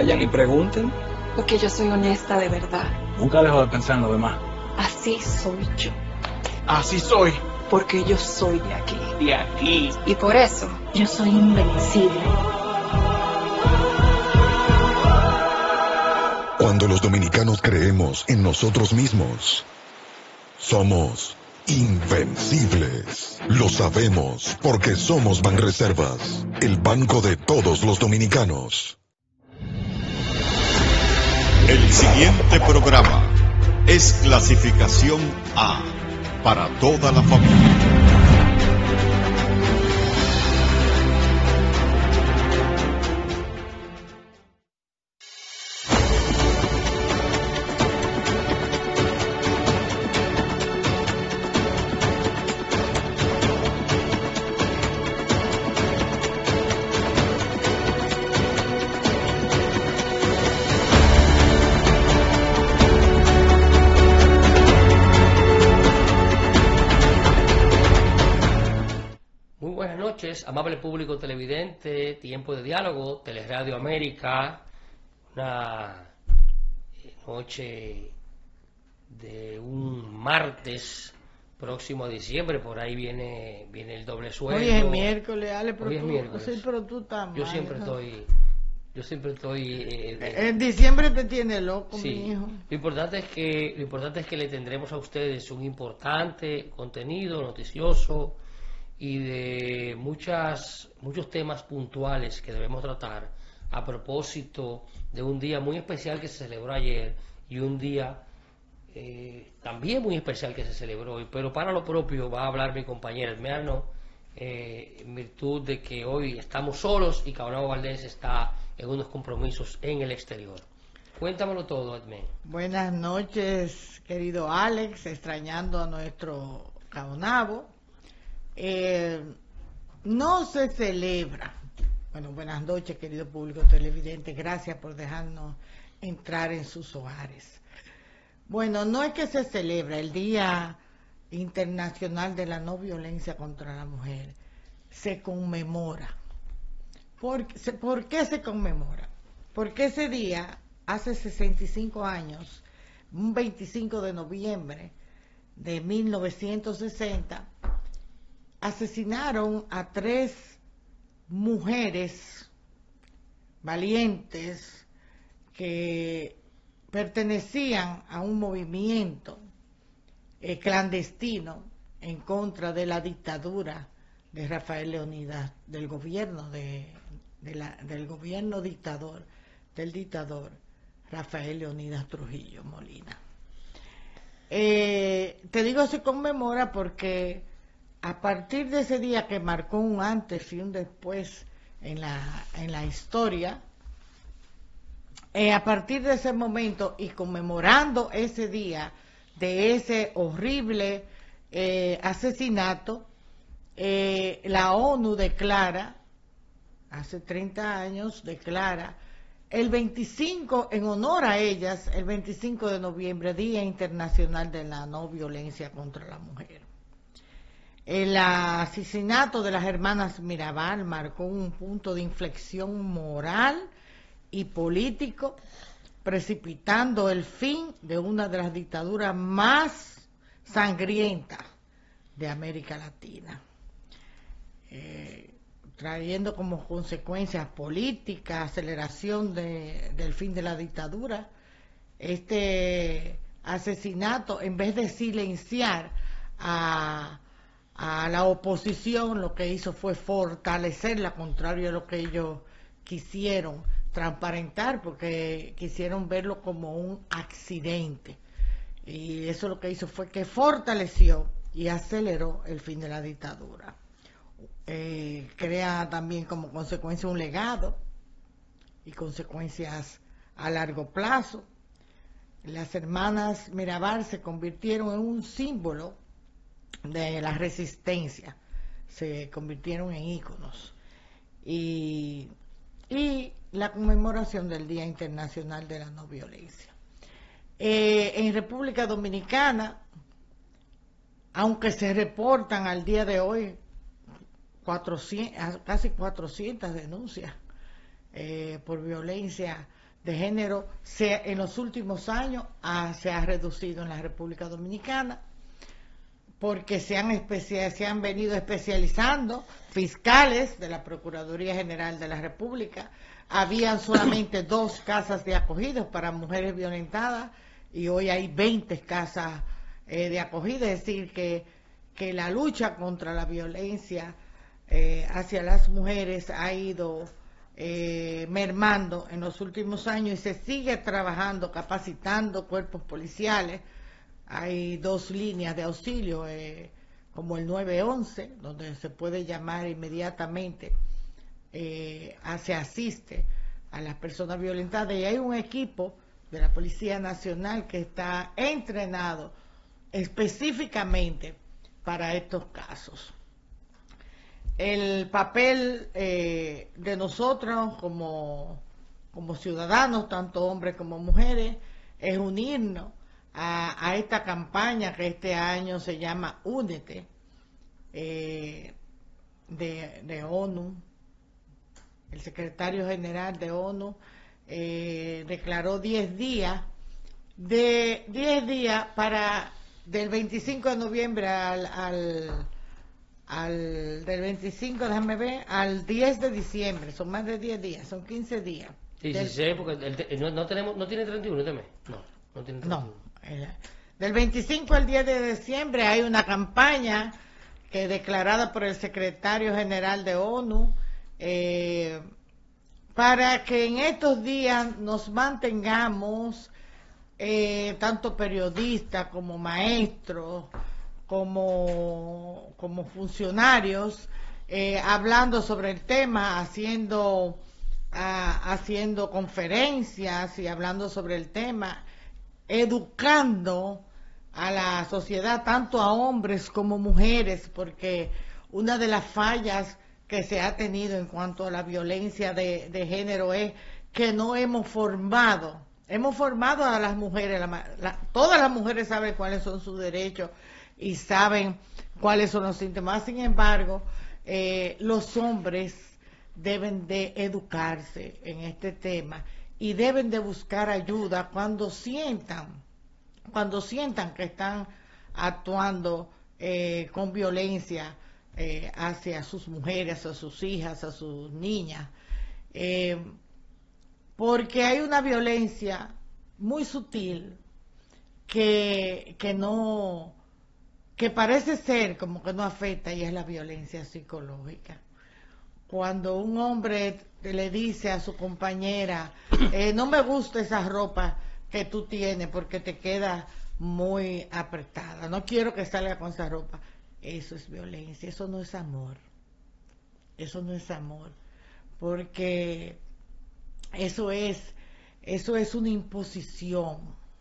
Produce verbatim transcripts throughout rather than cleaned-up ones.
Vayan y pregunten. Porque yo soy honesta de verdad. Nunca dejo de pensar en lo demás. Así soy yo. Así soy. Porque yo soy de aquí. De aquí. Y por eso yo soy invencible. Cuando los dominicanos creemos en nosotros mismos, somos invencibles. Lo sabemos porque somos Banreservas, el banco de todos los dominicanos. El siguiente programa es clasificación A para toda la familia. Amable público televidente, tiempo de diálogo, Teleradio América, una noche de un martes próximo a diciembre, por ahí viene viene el doble sueldo. Hoy es miércoles, Ale, pero, Hoy es tú, miércoles. Sí, pero tú estás mal, Yo siempre ¿no? estoy, yo siempre estoy. Eh, de... En diciembre te tiene loco, sí. mi hijo. Lo importante es que lo importante es que le tendremos a ustedes un importante contenido noticioso y de muchas muchos temas puntuales que debemos tratar a propósito de un día muy especial que se celebró ayer y un día eh, también muy especial que se celebró hoy, pero para lo propio va a hablar mi compañera Edmeano, eh, en virtud de que hoy estamos solos y Caonabo Valdés está en unos compromisos en el exterior. Cuéntamelo todo, Edmeano. Buenas noches, querido Alex, extrañando a nuestro Caonabo. Eh, no se celebra. Bueno, buenas noches, querido público televidente. Gracias por dejarnos entrar en sus hogares. Bueno, no es que se celebra el Día Internacional de la No Violencia contra la Mujer. Se conmemora. ¿Por, ¿por qué se conmemora? Porque ese día, hace sesenta y cinco años, un veinticinco de noviembre de mil novecientos sesenta, asesinaron a tres mujeres valientes que pertenecían a un movimiento eh, clandestino en contra de la dictadura de Rafael Leónidas, del gobierno de, de la, del gobierno dictador, del dictador Rafael Leónidas Trujillo Molina. Eh, te digo se conmemora porque a partir de ese día que marcó un antes y un después en la, en la historia, eh, a partir de ese momento y conmemorando ese día de ese horrible eh, asesinato, eh, la ONU declara, hace treinta años, declara el veinticinco, en honor a ellas, el veinticinco de noviembre, Día Internacional de la No Violencia contra la Mujer. El asesinato de las hermanas Mirabal marcó un punto de inflexión moral y político, precipitando el fin de una de las dictaduras más sangrientas de América Latina, eh, trayendo como consecuencias políticas, aceleración de, del fin de la dictadura. Este asesinato, en vez de silenciar a a la oposición, lo que hizo fue fortalecerla, contrario a lo que ellos quisieron transparentar, porque quisieron verlo como un accidente, y eso lo que hizo fue que fortaleció y aceleró el fin de la dictadura. Eh, crea también como consecuencia un legado y consecuencias a largo plazo. Las hermanas Mirabal se convirtieron en un símbolo de la resistencia, se convirtieron en íconos, y, y la conmemoración del Día Internacional de la No Violencia. Eh, en República Dominicana, aunque se reportan al día de hoy cuatrocientas, casi cuatrocientas denuncias eh, por violencia de género se, en los últimos años ha, se ha reducido en la República Dominicana, porque se han, especia, se han venido especializando fiscales de la Procuraduría General de la República. Habían solamente dos casas de acogida para mujeres violentadas y hoy hay veinte casas eh, de acogida, es decir, que, que la lucha contra la violencia eh, hacia las mujeres ha ido eh, mermando en los últimos años y se sigue trabajando, capacitando cuerpos policiales. Hay dos líneas de auxilio, eh, como el nueve once, donde se puede llamar inmediatamente, eh, se asiste a las personas violentadas, y hay un equipo de la Policía Nacional que está entrenado específicamente para estos casos. El papel eh, de nosotros como, como ciudadanos, tanto hombres como mujeres, es unirnos A, a esta campaña que este año se llama Únete, eh, de, de ONU. El secretario general de ONU eh, declaró diez días, de diez días para del veinticinco de noviembre al, al, al del veinticinco, déjame ver, al diez de diciembre, son más de diez días, son quince días. Sí, del, sí, sí, porque el, el, no, no tenemos, no tiene treinta y uno este mes, no, no tiene treinta y uno. No. Del veinticinco al diez de diciembre hay una campaña que declarada por el secretario general de ONU eh, para que en estos días nos mantengamos eh, tanto periodistas como maestros como, como funcionarios eh, hablando sobre el tema, haciendo, a, haciendo conferencias y hablando sobre el tema, educando a la sociedad, tanto a hombres como mujeres, porque una de las fallas que se ha tenido en cuanto a la violencia de, de género es que no hemos formado, hemos formado a las mujeres, la, la, todas las mujeres saben cuáles son sus derechos y saben cuáles son los síntomas. Sin embargo, eh, los hombres deben de educarse en este tema y deben de buscar ayuda cuando sientan, cuando sientan que están actuando eh, con violencia eh, hacia sus mujeres, a sus hijas, a sus niñas, eh, porque hay una violencia muy sutil que, que no, que parece ser como que no afecta, y es la violencia psicológica. Cuando un hombre le dice a su compañera, eh, no me gusta esa ropa que tú tienes porque te queda muy apretada, no quiero que salga con esa ropa, eso es violencia, eso no es amor, eso no es amor, porque eso es, eso es una imposición,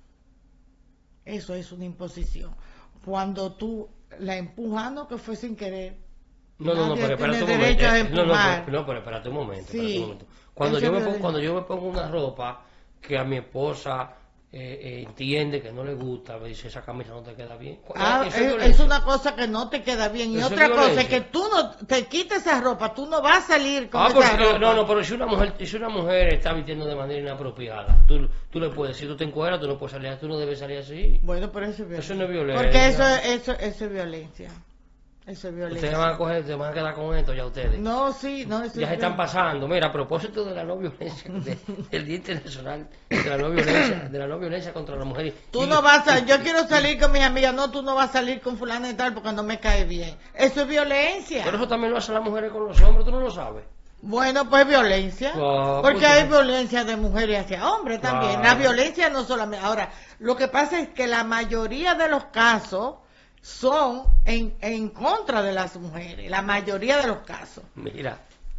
eso es una imposición. Cuando tú la empujas, no, que fue sin querer. No, no, no, pero espérate un momento. Eh, no, no, pero, no, pero espérate un momento. Sí, espérate un momento. Cuando, yo me pongo, cuando yo me pongo una ropa que a mi esposa eh, eh, entiende que no le gusta, me dice, esa camisa no te queda bien. Ah, es, es, es una cosa que no te queda bien. Y eso otra es cosa es que tú no te quites esa ropa, tú no vas a salir con ah, esa porque, ropa. No, no, pero si una mujer si una mujer está vistiendo de manera inapropiada, tú, tú le puedes, si tú te encueras, tú no puedes salir, tú no debes salir así. Bueno, pero eso es violencia. Eso no es violencia. Porque eso, eso, eso es violencia. Eso es violencia. Ustedes van a coger, se van a quedar con esto ya ustedes. No, sí, no, eso ya es se están pasando. Mira, a propósito de la no violencia, de, del Día Internacional de la no violencia, de la no violencia contra las mujeres. Tú y, no vas a, y, yo quiero salir con mis amigas, no, tú no vas a salir con fulana y tal porque no me cae bien. Eso es violencia. Pero eso también lo hacen las mujeres con los hombres, tú no lo sabes. Bueno, pues violencia, ah, porque pues, hay violencia de mujeres hacia hombres también. Ah, la violencia no solamente. Ahora, lo que pasa es que la mayoría de los casos son en, en contra de las mujeres, la mayoría de los casos. Mira,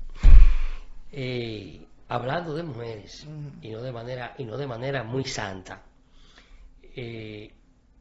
eh, hablando de mujeres uh-huh. y no de manera y no de manera muy santa, eh,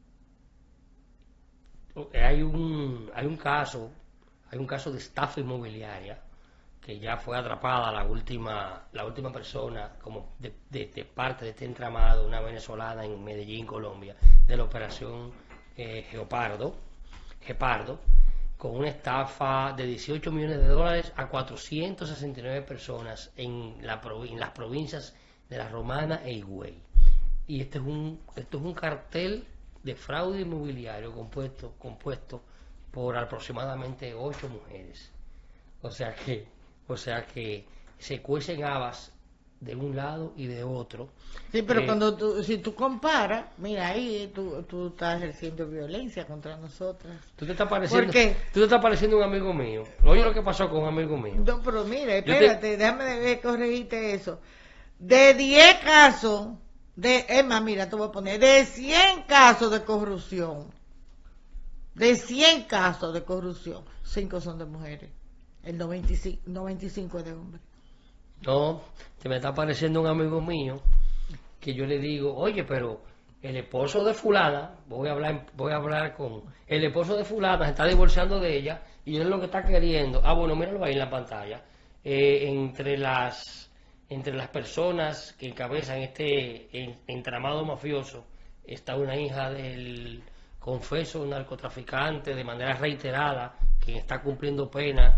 hay un hay un caso hay un caso de estafa inmobiliaria que ya fue atrapada la última la última persona como de, de, de parte de este entramado, una venezolana en Medellín, Colombia, de la operación eh, Geopardo, Gepardo, con una estafa de dieciocho millones de dólares a cuatrocientas sesenta y nueve personas en, la, en las provincias de La Romana e Higüey. Y este es un, esto es un cartel de fraude inmobiliario compuesto, compuesto por aproximadamente ocho mujeres. O sea que, o sea que se cuecen habas de un lado y de otro. Sí, pero eh, cuando tú, si tú comparas, mira, ahí tú, tú estás ejerciendo violencia contra nosotras. Tú te estás pareciendo, ¿Por qué? tú te estás pareciendo un amigo mío. Oye lo que pasó con un amigo mío. No, pero mira, Yo te- espérate, déjame de- corregirte eso. De diez casos, de, es más, mira, te voy a poner, de cien casos de corrupción, de cien casos de corrupción, cinco son de mujeres, el noventa y cinco, noventa y cinco es de hombres. No, te me está pareciendo un amigo mío que yo le digo, oye, pero el esposo de fulana, voy a hablar, voy a hablar con el esposo de fulana, se está divorciando de ella y él lo que está queriendo, ah bueno, míralo ahí en la pantalla, eh, entre las entre las personas que encabezan este en- entramado mafioso está una hija del confeso narcotraficante de manera reiterada, quien está cumpliendo pena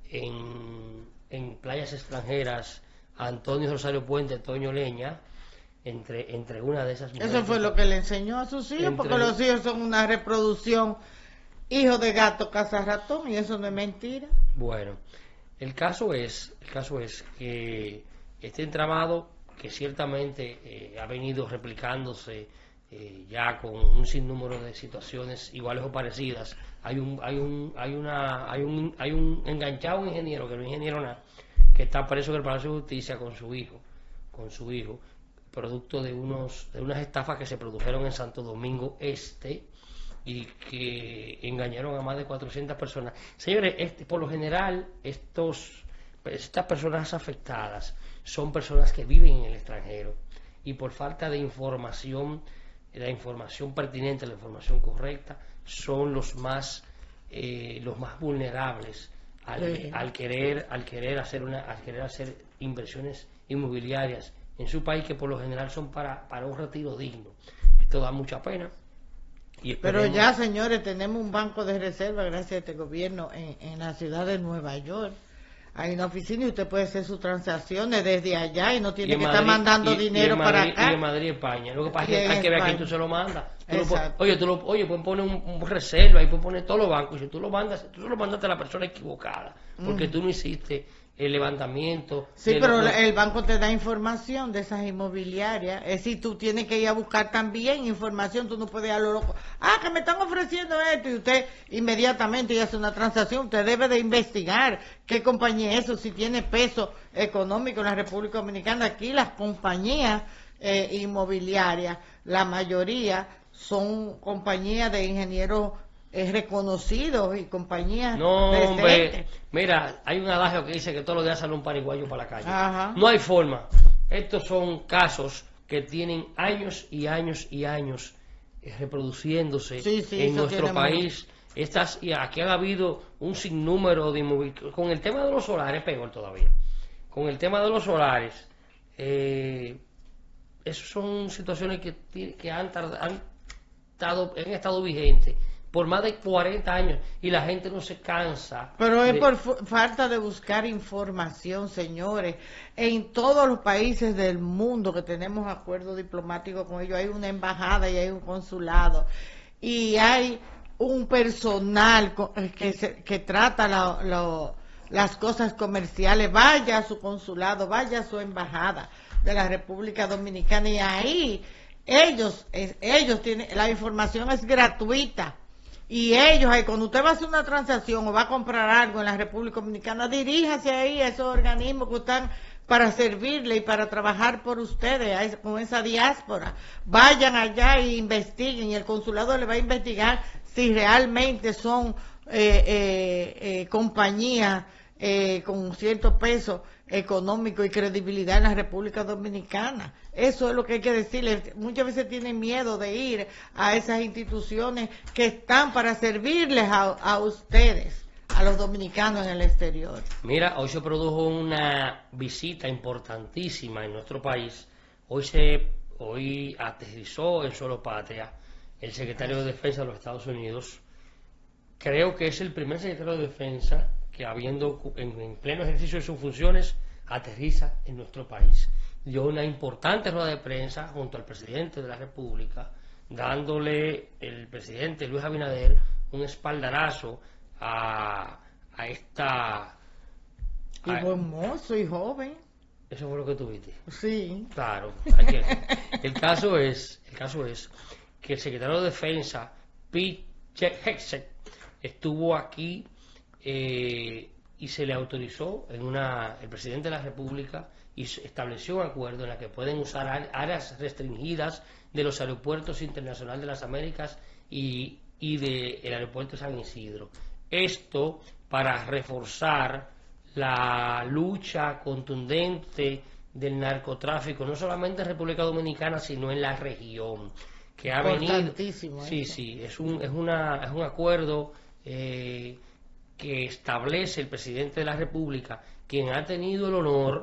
en, en playas extranjeras, Antonio Rosario Puente, Toño Leña, entre, entre una de esas mujeres. Eso fue lo que le enseñó a sus hijos, Entre- porque los hijos son una reproducción, hijo de gato, caza ratón, y eso no es mentira. Bueno, el caso es, el caso es que este entramado, que ciertamente eh, ha venido replicándose eh, ya con un sinnúmero de situaciones iguales o parecidas. Hay un, hay un, hay una, hay un, hay un enganchado ingeniero que no es ingeniero nada, que está preso en el Palacio de Justicia con su hijo, con su hijo, producto de unos, de unas estafas que se produjeron en Santo Domingo Este y que engañaron a más de cuatrocientas personas. Señores, este, por lo general estos, estas personas afectadas son personas que viven en el extranjero y por falta de información, la información pertinente, la información correcta, son los más eh, los más vulnerables al, Sí. al querer al querer hacer una al querer hacer inversiones inmobiliarias en su país, que por lo general son para, para un retiro digno. Esto da mucha pena. Y Pero esperemos- ya, señores, tenemos un banco de reserva gracias a este gobierno en, en la ciudad de Nueva York. Hay una oficina y usted puede hacer sus transacciones desde allá y no y tiene en que Madrid- estar mandando y- y dinero en para Madrid- acá. y en Madrid, España. Lo que pasa Y es que en hay que ver a quién España. tú se lo mandas. Tú lo puedes- Exacto. oye, tú lo, oye, pueden poner un, un reserva y pueden poner todos los bancos. Y si tú lo mandas, tú se lo mandaste a la persona equivocada, porque Mm. tú no hiciste el levantamiento. Sí, de pero lo- el banco te da información de esas inmobiliarias. Es decir, tú tienes que ir a buscar también información. Tú no puedes ir a lo loco. Ah, que me están ofreciendo esto. Y usted inmediatamente y hace una transacción. Usted debe de investigar qué compañía es eso, si tiene peso económico en la República Dominicana. Aquí las compañías eh, inmobiliarias, la mayoría son compañías de ingenieros eh, reconocidos y compañías No, decentes. hombre, mira, hay un adagio que dice que todos los días sale un pariguayo para la calle. Ajá. No hay forma. Estos son casos que tienen años y años y años eh, reproduciéndose Sí, sí, en eso nuestro tiene país. Estas, y aquí han habido un sinnúmero de inmobiliarios. Con el tema de los solares, peor todavía. Con el tema de los solares, eh, esas son situaciones que, ti- que han, tard- han, estado, han estado vigentes por más de cuarenta años y la gente no se cansa. Pero es de- por fu- falta de buscar información, señores. En todos los países del mundo que tenemos acuerdos diplomáticos con ellos, hay una embajada y hay un consulado. Y hay un personal co- que, se- que trata la- lo- las cosas comerciales. Vaya a su consulado, vaya a su embajada de la República Dominicana y ahí ellos, es- ellos tienen, la información es gratuita. Y ellos, ahí, cuando usted va a hacer una transacción o va a comprar algo en la República Dominicana, diríjase ahí a esos organismos que están para servirle y para trabajar por ustedes, a esa- con esa diáspora. Vayan allá e investiguen y el consulado le va a investigar si realmente son eh, eh, eh, compañías eh, con cierto peso económico y credibilidad en la República Dominicana. Eso es lo que hay que decirles. Muchas veces tienen miedo de ir a esas instituciones que están para servirles a, a ustedes, a los dominicanos en el exterior. Mira, hoy se produjo una visita importantísima en nuestro país. Hoy se hoy aterrizó en suelo patria el secretario de Defensa de los Estados Unidos. Creo que es el primer secretario de Defensa que, habiendo en, en pleno ejercicio de sus funciones, aterriza en nuestro país. dio una importante rueda de prensa junto al presidente de la República, dándole el presidente Luis Abinader un espaldarazo a, a esta... Y a- buen mozo y joven. Eso fue lo que tuviste. Sí. Claro. hay que- el caso es, el caso es que el secretario de Defensa, Pete Hegseth, estuvo aquí eh, y se le autorizó en una, el presidente de la República y se estableció un acuerdo en la que pueden usar á- áreas restringidas de los aeropuertos internacionales de las Américas y, y del aeropuerto de San Isidro. Esto para reforzar la lucha contundente del narcotráfico, no solamente en República Dominicana, sino en la región, que ha venido. Importantísimo Sí, eso. sí, es un, es una, es un acuerdo eh, que establece el presidente de la República, quien ha tenido el honor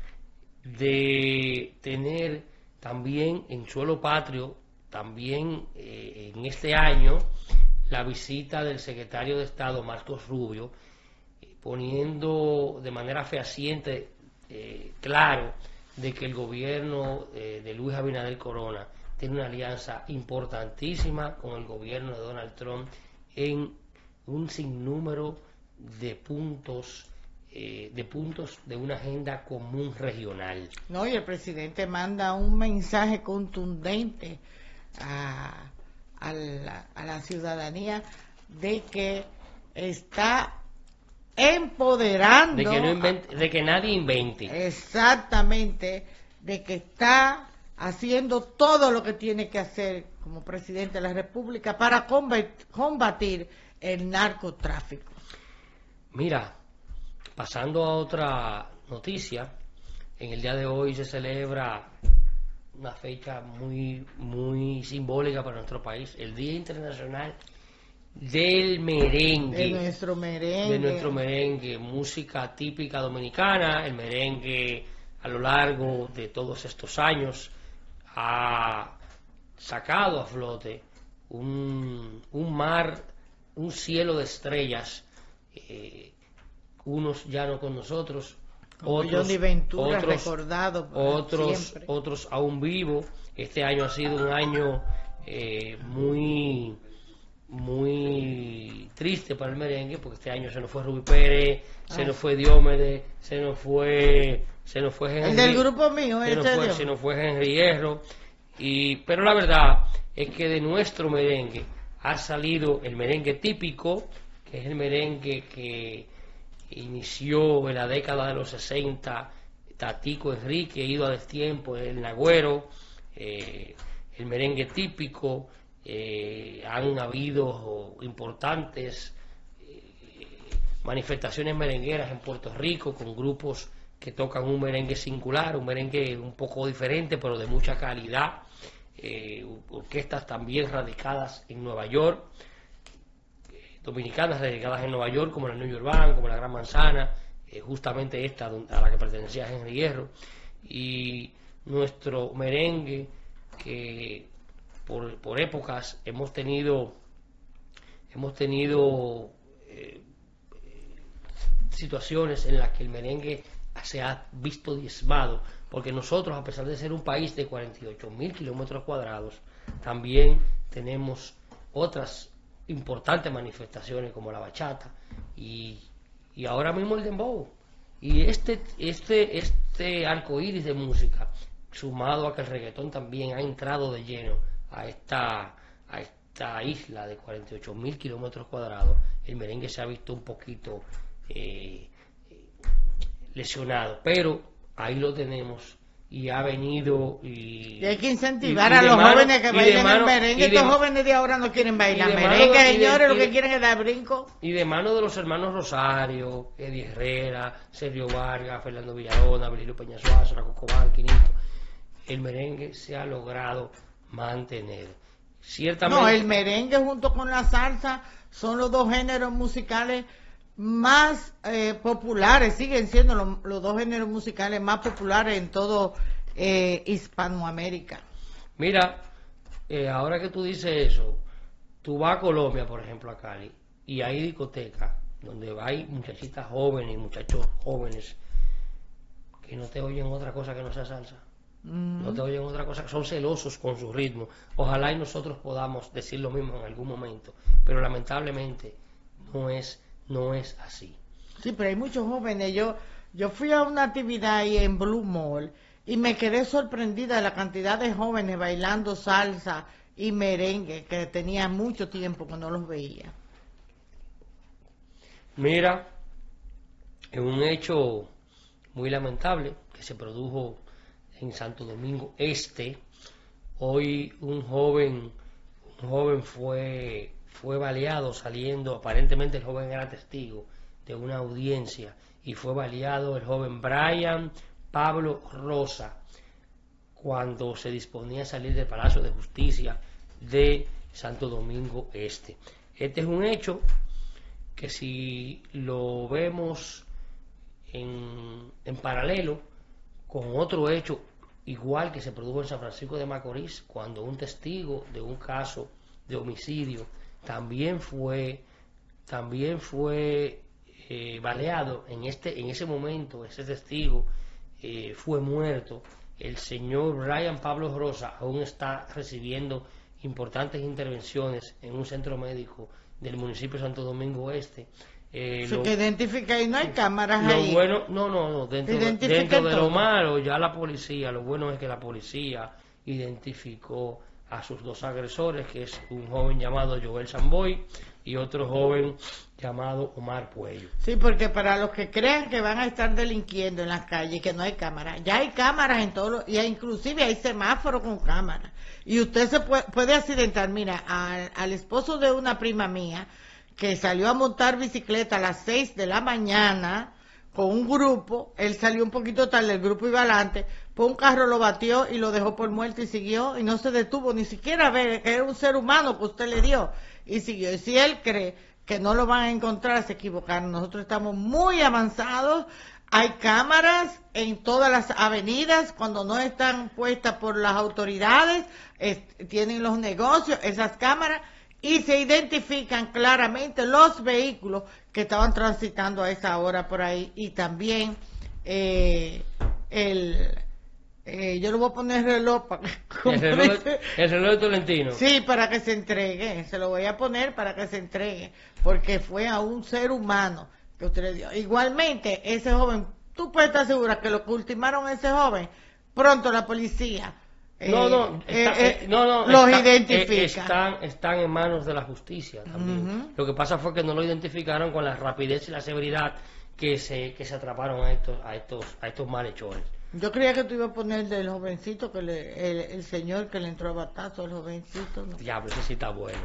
de tener también en suelo patrio, también eh, en este año, la visita del secretario de Estado Marcos Rubio, eh, poniendo de manera fehaciente, eh, claro, de que el gobierno eh, de Luis Abinader Corona tiene una alianza importantísima con el gobierno de Donald Trump en un sinnúmero de puntos eh, de puntos de una agenda común regional. No, y el presidente manda un mensaje contundente a, a, la, a la ciudadanía de que está empoderando, De que, no invente- de que nadie invente. exactamente, de que está haciendo todo lo que tiene que hacer como presidente de la República para combat- combatir el narcotráfico. Mira, pasando a otra noticia, en el día de hoy se celebra una fecha muy, muy simbólica para nuestro país, el Día Internacional del Merengue. De nuestro merengue. de nuestro merengue, música típica dominicana. El merengue a lo largo de todos estos años ha sacado a flote un, un mar, un cielo de estrellas, eh, unos ya no con nosotros, Como otros, Johnny Ventura, otros, recordado para otros, siempre. otros aún vivos. Este año ha sido un año eh, muy muy triste para el merengue, porque este año se nos fue Rubí Pérez, se Ay. nos fue Diómedes, se nos fue se nos fue Henry, El del grupo mío, se nos ese fue, Dios. se nos fue Henry Hierro, y pero la verdad es que de nuestro merengue ha salido el merengue típico, que es el merengue que inició en la década de los sesenta Tatico Enrique, Ido a Destiempo, el Nagüero, eh, el merengue típico. Eh, han habido importantes eh, manifestaciones merengueras en Puerto Rico con grupos que tocan un merengue singular, un merengue un poco diferente pero de mucha calidad, eh, orquestas también radicadas en Nueva York, eh, dominicanas radicadas en Nueva York como la New York Band, como la Gran Manzana, eh, justamente esta a la que pertenecía Henry Hierro, y nuestro merengue que Por, por épocas hemos tenido hemos tenido eh, situaciones en las que el merengue se ha visto diezmado, porque nosotros, a pesar de ser un país de cuarenta y ocho mil kilómetros cuadrados, también tenemos otras importantes manifestaciones como la bachata y, y ahora mismo el dembow, y este este este arco iris de música, sumado a que el reggaetón también ha entrado de lleno a esta a esta isla de cuarenta y ocho mil kilómetros cuadrados, el merengue se ha visto un poquito eh, lesionado, pero ahí lo tenemos y ha venido y, Y hay que incentivar y- y a de los mano- jóvenes que y de bailen mano- el merengue. y de Estos ma- jóvenes de ahora no quieren bailar y de mano merengue, de- y de- señores, y lo de- que quieren es dar brinco. y de mano de los hermanos Rosario, Eddie Herrera, Sergio Vargas, Fernando Villalona, Belilio Peñasuazo, Racoco Banquinito, el merengue se ha logrado mantener. Ciertamente, No, el merengue junto con la salsa son los dos géneros musicales más eh, populares, siguen siendo lo- los dos géneros musicales más populares en todo eh, Hispanoamérica. mira, eh, ahora que tú dices eso, tú vas a Colombia, por ejemplo, a Cali, y hay discotecas donde hay muchachitas jóvenes y muchachos jóvenes que no te oyen otra cosa que no sea salsa. Mm. No te oyen otra cosa, son celosos con su ritmo. Ojalá y nosotros podamos decir lo mismo en algún momento, pero lamentablemente no es, no es así. Sí, pero hay muchos jóvenes. Yo, yo fui a una actividad ahí en Blue Mall y me quedé sorprendida de la cantidad de jóvenes bailando salsa y merengue, que tenía mucho tiempo que no los veía. Mira, es un hecho muy lamentable que se produjo en Santo Domingo Este. Hoy un joven, un joven fue, fue baleado saliendo, aparentemente el joven era testigo de una audiencia, y fue baleado el joven Brian Pablo Rosa cuando se disponía a salir del Palacio de Justicia de Santo Domingo Este. Este es un hecho que, si lo vemos en, en paralelo con otro hecho igual que se produjo en San Francisco de Macorís, cuando un testigo de un caso de homicidio también fue también fue eh, baleado, en este en ese momento ese testigo eh, fue muerto. El señor Brian Pablo Rosa aún está recibiendo importantes intervenciones en un centro médico del municipio de Santo Domingo Este. Eh, Se lo, que identifica y no hay cámaras lo ahí. bueno, no, no, no, dentro, de, Identifica dentro de todo. lo malo, ya la policía, lo bueno es que la policía identificó a sus dos agresores, que es un joven llamado Joel Samboy y otro joven llamado Omar Puello. Sí, porque para los que crean que van a estar delinquiendo en las calles, que no hay cámaras, ya hay cámaras en todos los, y inclusive hay semáforos con cámaras, y usted se puede, puede accidentar. Mira, al, al esposo de una prima mía que salió a montar bicicleta a las seis de la mañana con un grupo, él salió un poquito tarde, el grupo iba adelante, pues un carro lo batió y lo dejó por muerto y siguió, y no se detuvo ni siquiera a ver que era un ser humano que usted le dio, y siguió. Y si él cree que no lo van a encontrar, se equivocaron. Nosotros estamos muy avanzados, hay cámaras en todas las avenidas, cuando no están puestas por las autoridades, es, tienen los negocios, esas cámaras, y se identifican claramente los vehículos que estaban transitando a esa hora por ahí, y también eh, el eh, yo le voy a poner reloj para que, El reloj, el reloj de Tolentino. sí, para que se entregue, se lo voy a poner para que se entregue, porque fue a un ser humano que usted le dio. Igualmente, ese joven, tú puedes estar segura que lo que ultimaron a ese joven, pronto la policía No, eh, no, está, eh, eh, no, no, los está, identifica. eh, están, están en manos de la justicia también. Uh-huh. Lo que pasa fue que no lo identificaron con la rapidez y la severidad que se, que se atraparon a estos, a estos, a estos malhechores. Yo creía que tú ibas a poner del jovencito, que le, el, el señor que le entró a batazo, el jovencito. ¿No? Diablo, ese sí está bueno.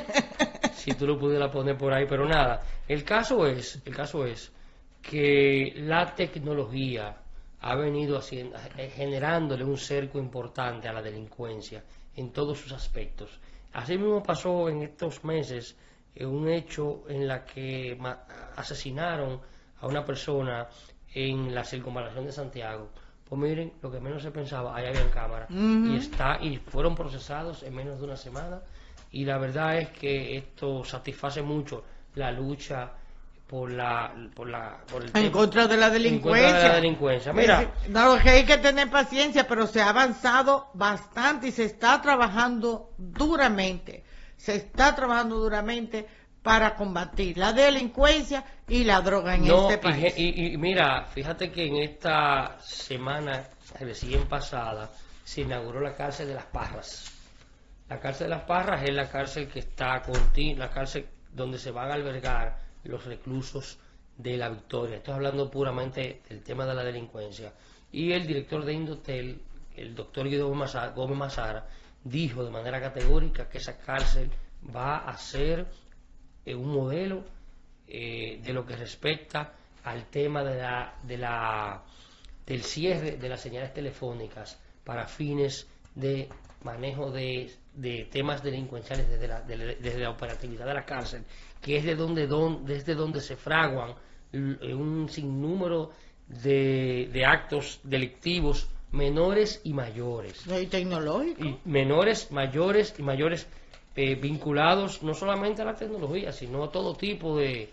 Si tú lo pudieras poner por ahí, pero nada. El caso es, el caso es que la tecnología ha venido haciendo, generándole un cerco importante a la delincuencia en todos sus aspectos. Así mismo pasó en estos meses eh, un hecho en la que ma- asesinaron a una persona en la circunvalación de Santiago. Pues miren, lo que menos se pensaba, ahí había cámara, Uh-huh. y está y fueron procesados en menos de una semana, y la verdad es que esto satisface mucho la lucha por la por la por el En tema- contra de la en delincuencia. contra de la delincuencia. Mira, No, que hay que tener paciencia, pero se ha avanzado bastante y se está trabajando duramente. Se está trabajando duramente para combatir la delincuencia y la droga en no, este y, país. y- y mira, fíjate que en esta semana recién pasada se inauguró la cárcel de Las Parras. La cárcel de Las Parras es la cárcel que está conti- la cárcel donde se van a albergar los reclusos de La Victoria. Estoy hablando puramente del tema de la delincuencia. Y el director de Indotel, el doctor Guido Gómez Mazara, dijo de manera categórica que esa cárcel va a ser eh, un modelo eh, de lo que respecta al tema de la, de la, del cierre de las señales telefónicas para fines de manejo de, de temas delincuenciales desde la, de, desde la operatividad de la cárcel, que es de donde, don, desde donde se fraguan l- un sinnúmero de, de actos delictivos menores y mayores. Y tecnológico. Y menores, mayores y mayores eh, vinculados no solamente a la tecnología, sino a todo tipo de,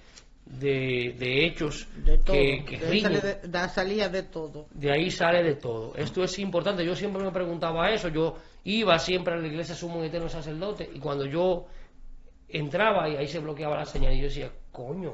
de, de hechos De todo. que, que de ahí riñen. sale de, da- salía de todo. De ahí sale de todo. Esto es importante. Yo siempre me preguntaba eso. Yo iba siempre a la iglesia Sumo y Eterno Sacerdote, y cuando yo entraba y ahí se bloqueaba la señal, y yo decía, coño,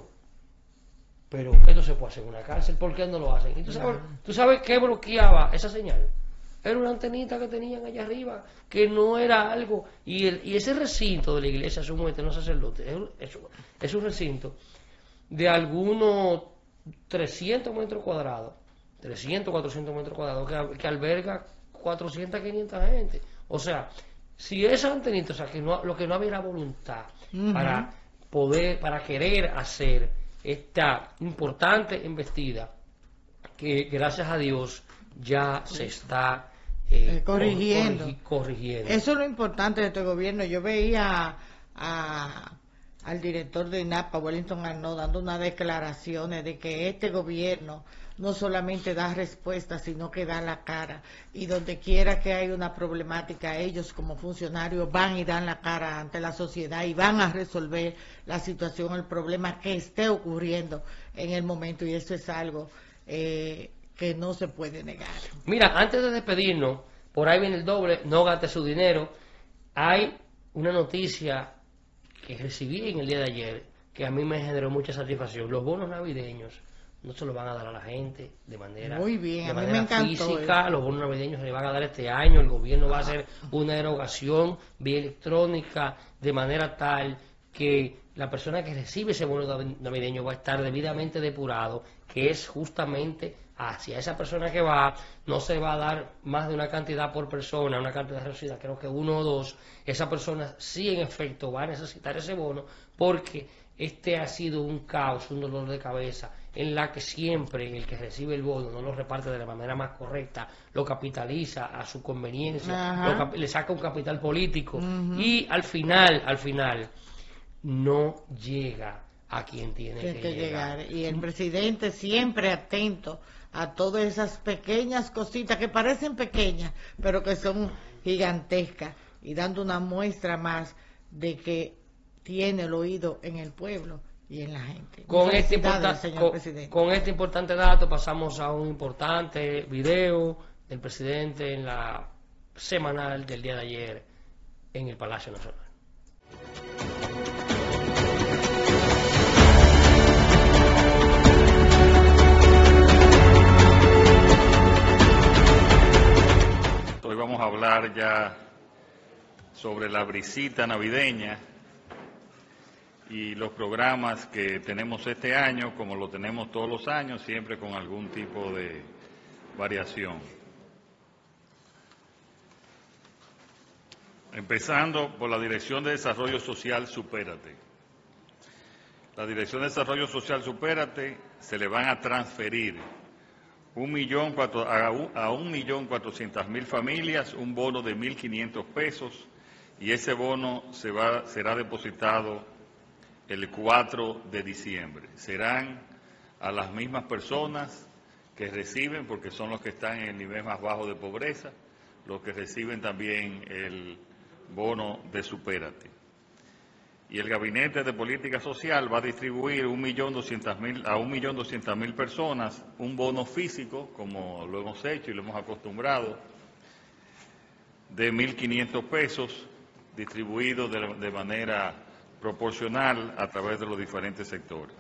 pero esto se puede hacer en una cárcel, ¿por qué no lo hacen? Y tú sabes, ¿tú sabes qué bloqueaba esa señal? Era una antenita que tenían allá arriba, que no era algo. Y, el, y ese recinto de la iglesia Sumo y Eterno Sacerdote es, es, es un recinto de algunos trescientos metros cuadrados, trescientos, cuatrocientos metros cuadrados, que, que alberga cuatrocientas, quinientas gente. O sea, si esa antenita, o sea, que no, lo que no había era voluntad uh-huh. para poder, para querer hacer esta importante embestida, que gracias a Dios ya se está eh, eh, corrigiendo. Corrigi, corrigiendo. Eso es lo importante de este gobierno. Yo veía a, a al director de INAPA, Wellington Arnaud, dando unas declaraciones de que este gobierno no solamente da respuestas, sino que da la cara. Y donde quiera que haya una problemática, ellos como funcionarios van y dan la cara ante la sociedad y van a resolver la situación, el problema que esté ocurriendo en el momento. Y eso es algo eh, que no se puede negar. Mira, antes de despedirnos, por ahí viene el doble, no gaste su dinero. Hay una noticia que recibí en el día de ayer que a mí me generó mucha satisfacción. Los bonos navideños no se los van a dar a la gente de manera, Muy bien, de a mí manera me encantó física. eso. Los bonos navideños se les van a dar este año. El gobierno va a hacer una erogación vía electrónica de manera tal que la persona que recibe ese bono navideño va a estar debidamente depurado, que es justamente hacia esa persona que va. No se va a dar más de una cantidad por persona, una cantidad reducida, creo que uno o dos. Esa persona sí en efecto va a necesitar ese bono, porque este ha sido un caos, un dolor de cabeza, en la que siempre el que recibe el bono no lo reparte de la manera más correcta, lo capitaliza a su conveniencia, lo cap- le saca un capital político uh-huh. y al final, al final no llega a quien tiene, tiene que, que llegar. llegar. Y el presidente siempre atento a todas esas pequeñas cositas que parecen pequeñas, pero que son gigantescas, y dando una muestra más de que tiene el oído en el pueblo y en la gente. Con este, con, con este importante dato pasamos a un importante video del presidente en la semanal del día de ayer en el Palacio Nacional. Hoy vamos a hablar ya sobre la brisita navideña y los programas que tenemos este año, como lo tenemos todos los años, siempre con algún tipo de variación. Empezando por la Dirección de Desarrollo Social Supérate. La Dirección de Desarrollo Social Supérate se le van a transferir un millón cuatro, a un millón cuatrocientas mil familias un bono de mil quinientos pesos, y ese bono se va, será depositado el cuatro de diciembre. Serán a las mismas personas que reciben, porque son los que están en el nivel más bajo de pobreza, los que reciben también el bono de Supérate. Y el Gabinete de Política Social va a distribuir un millón doscientas mil, a un millón doscientas mil personas un bono físico, como lo hemos hecho y lo hemos acostumbrado, de mil quinientos pesos, distribuido de, de manera proporcional a través de los diferentes sectores.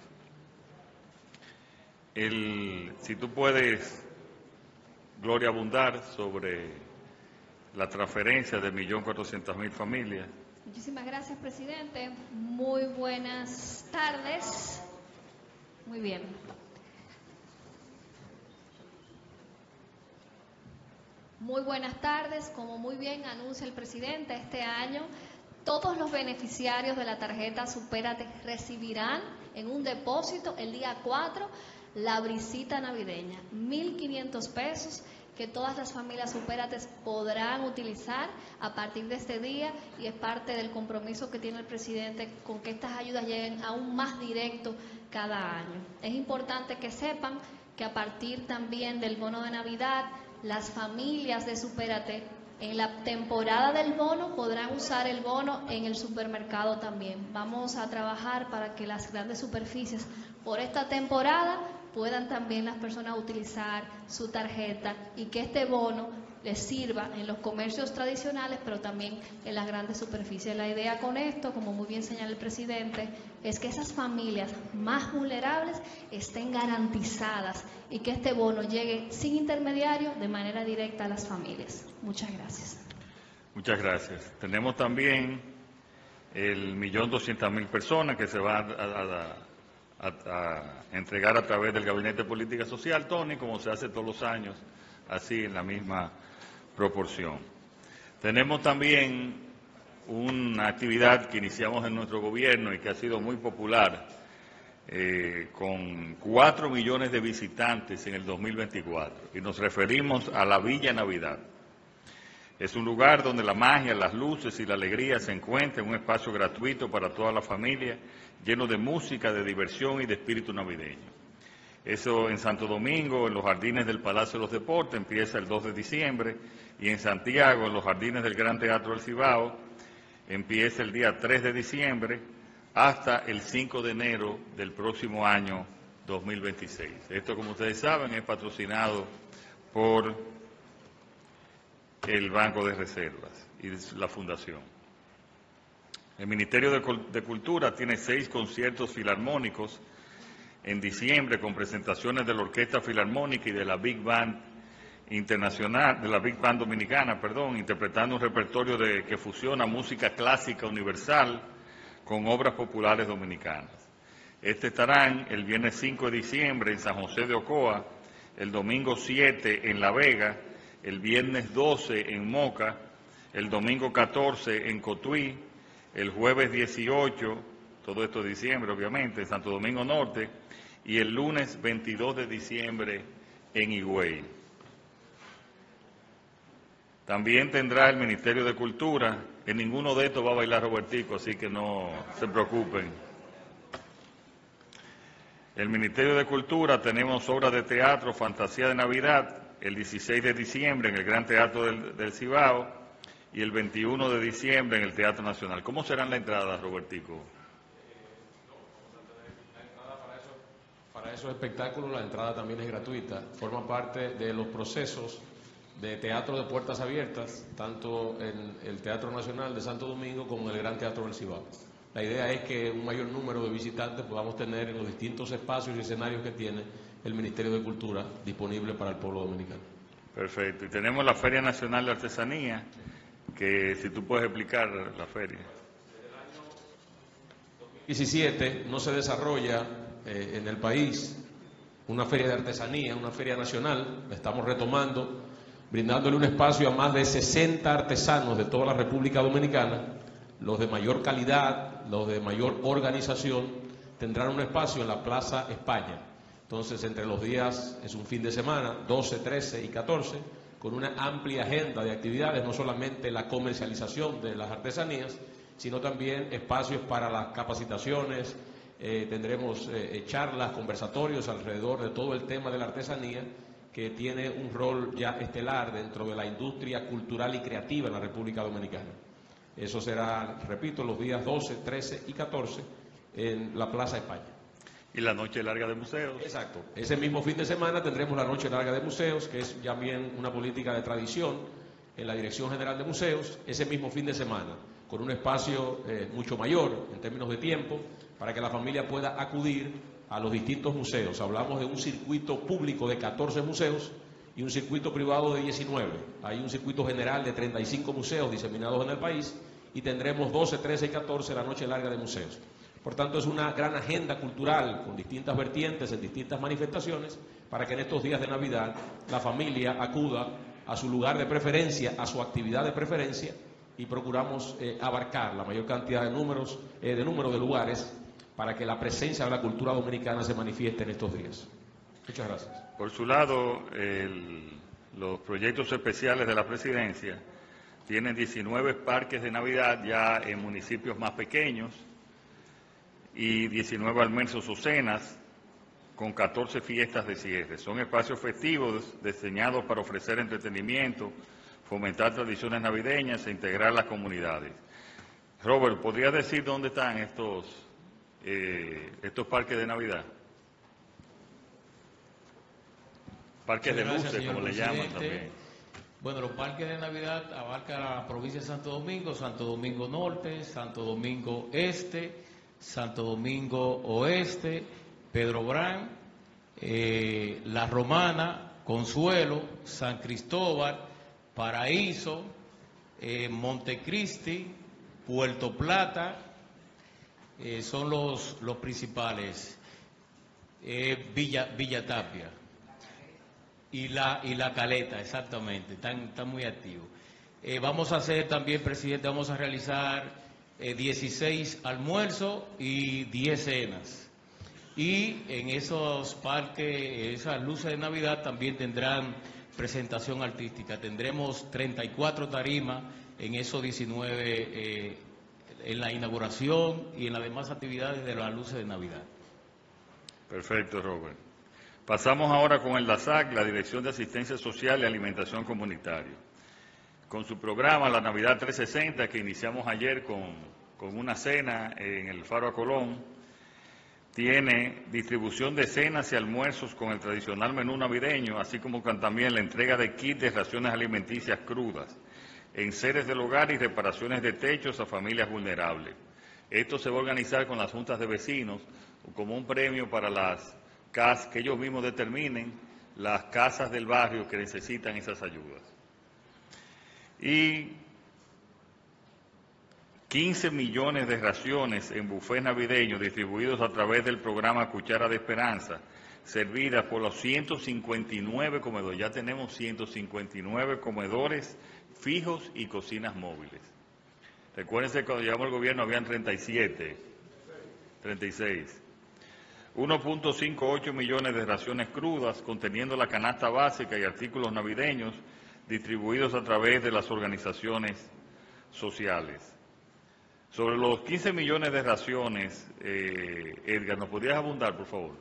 El, si tú puedes, Gloria, abundar sobre la transferencia de un millón cuatrocientas mil familias. Muchísimas gracias, presidente. Muy buenas tardes. Muy bien. Muy buenas tardes. Como muy bien anuncia el presidente, este año todos los beneficiarios de la tarjeta Supérate recibirán en un depósito el día cuatro la brisita navideña, mil quinientos pesos, que todas las familias Supérates podrán utilizar a partir de este día, y es parte del compromiso que tiene el presidente con que estas ayudas lleguen aún más directo cada año. Es importante que sepan que a partir también del bono de Navidad, las familias de Supérate En la temporada del bono podrán usar el bono en el supermercado también. Vamos a trabajar para que las grandes superficies por esta temporada puedan también las personas utilizar su tarjeta y que este bono les sirva en los comercios tradicionales, pero también en las grandes superficies. La idea con esto, como muy bien señala el presidente, es que esas familias más vulnerables estén garantizadas y que este bono llegue sin intermediario de manera directa a las familias. Muchas gracias. Muchas gracias. Tenemos también el millón doscientas mil personas que se van a, a, a, a entregar a través del Gabinete de Política Social, Tony, como se hace todos los años, así en la misma proporción. Tenemos también una actividad que iniciamos en nuestro gobierno y que ha sido muy popular, eh, con cuatro millones de visitantes en el dos mil veinticuatro, y nos referimos a la Villa Navidad. Es un lugar donde la magia, las luces y la alegría se encuentran, un espacio gratuito para toda la familia, lleno de música, de diversión y de espíritu navideño. Eso en Santo Domingo, en los jardines del Palacio de los Deportes, empieza el dos de diciembre, y en Santiago, en los jardines del Gran Teatro del Cibao, empieza el día tres de diciembre hasta el cinco de enero del próximo año dos mil veintiséis. Esto, como ustedes saben, es patrocinado por el Banco de Reservas y la Fundación. El Ministerio de Cultura tiene seis conciertos filarmónicos en diciembre, con presentaciones de la Orquesta Filarmónica y de la Big Band Internacional, de la Big Band Dominicana, perdón, interpretando un repertorio de, que fusiona música clásica universal con obras populares dominicanas. Este estarán el viernes cinco de diciembre en San José de Ocoa, el domingo siete en La Vega, el viernes doce en Moca, el domingo catorce en Cotuí, el jueves dieciocho, todo esto de diciembre obviamente, en Santo Domingo Norte, y el lunes veintidós de diciembre en Higüey. También tendrá el Ministerio de Cultura, en ninguno de estos va a bailar Robertico, así que no se preocupen. El Ministerio de Cultura tenemos obras de teatro, Fantasía de Navidad, el dieciséis de diciembre en el Gran Teatro del, del Cibao y el veintiuno de diciembre en el Teatro Nacional. ¿Cómo serán las entradas, Robertico? Para esos espectáculos la entrada también es gratuita, forma parte de los procesos de teatro de puertas abiertas, tanto en el Teatro Nacional de Santo Domingo como en el Gran Teatro del Cibao. La idea es que un mayor número de visitantes podamos tener en los distintos espacios y escenarios que tiene el Ministerio de Cultura disponible para el pueblo dominicano. Perfecto. Y tenemos la Feria Nacional de Artesanía, que si tú puedes explicar la feria. Desde el año dos mil diecisiete no se desarrolla eh, en el país una feria de artesanía, una feria nacional. La estamos retomando, brindándole un espacio a más de sesenta artesanos de toda la República Dominicana. Los de mayor calidad, los de mayor organización, tendrán un espacio en la Plaza España. Entonces, entre los días, es un fin de semana, doce, trece y catorce, con una amplia agenda de actividades, no solamente la comercialización de las artesanías, sino también espacios para las capacitaciones, eh, tendremos eh, charlas, conversatorios alrededor de todo el tema de la artesanía, que tiene un rol ya estelar dentro de la industria cultural y creativa en la República Dominicana. Eso será, repito, los días doce, trece y catorce en la Plaza España. Y la Noche Larga de Museos. Exacto. Ese mismo fin de semana tendremos la Noche Larga de Museos, que es ya bien una política de tradición en la Dirección General de Museos, ese mismo fin de semana, con un espacio eh, mucho mayor en términos de tiempo, para que la familia pueda acudir a los distintos museos. Hablamos de un circuito público de catorce museos y un circuito privado de diecinueve. Hay un circuito general de treinta y cinco museos diseminados en el país y tendremos doce, trece y catorce la Noche Larga de Museos. Por tanto, es una gran agenda cultural con distintas vertientes en distintas manifestaciones para que en estos días de Navidad la familia acuda a su lugar de preferencia, a su actividad de preferencia, y procuramos eh, abarcar la mayor cantidad de números, eh, de número de lugares para que la presencia de la cultura dominicana se manifieste en estos días. Muchas gracias. Por su lado, el, los proyectos especiales de la Presidencia tienen diecinueve parques de Navidad ya en municipios más pequeños y diecinueve almuerzos o cenas con catorce fiestas de cierre. Son espacios festivos diseñados para ofrecer entretenimiento, fomentar tradiciones navideñas e integrar las comunidades. Robert, ¿podrías decir dónde están estos, eh, estos parques de Navidad? Parques de Gracias, luces, como le llaman presidente. también. Bueno, los parques de Navidad abarcan la provincia de Santo Domingo, Santo Domingo Norte, Santo Domingo Este, Santo Domingo Oeste, Pedro Brán, eh, La Romana, Consuelo, San Cristóbal, Paraíso, eh, Montecristi, Puerto Plata, eh, son los, los principales, eh, Villa, Villa Tapia. Y la, y la Caleta, exactamente, están, están muy activos. Eh, vamos a hacer también, presidente, vamos a realizar eh, dieciséis almuerzos y diez cenas. Y en esos parques, esas luces de Navidad también tendrán presentación artística. Tendremos treinta y cuatro tarimas en esos diecinueve, eh, en la inauguración y en las demás actividades de las luces de Navidad. Perfecto, Robert. Pasamos ahora con el D A S A C, la Dirección de Asistencia Social y Alimentación Comunitaria. Con su programa La Navidad trescientos sesenta, que iniciamos ayer con, con una cena en el Faro a Colón, tiene distribución de cenas y almuerzos con el tradicional menú navideño, así como con también la entrega de kits de raciones alimenticias crudas, enseres del hogar y reparaciones de techos a familias vulnerables. Esto se va a organizar con las juntas de vecinos como un premio para las casas que ellos mismos determinen, las casas del barrio que necesitan esas ayudas. Y quince millones de raciones en buffet navideño distribuidos a través del programa Cuchara de Esperanza, servidas por los ciento cincuenta y nueve comedores. Ya tenemos ciento cincuenta y nueve comedores fijos y cocinas móviles. Recuérdense que cuando llegamos al gobierno habían treinta y siete, treinta y seis. uno punto cincuenta y ocho millones de raciones crudas conteniendo la canasta básica y artículos navideños distribuidos a través de las organizaciones sociales. Sobre los quince millones de raciones, eh, Edgar, ¿nos podrías abundar, por favor?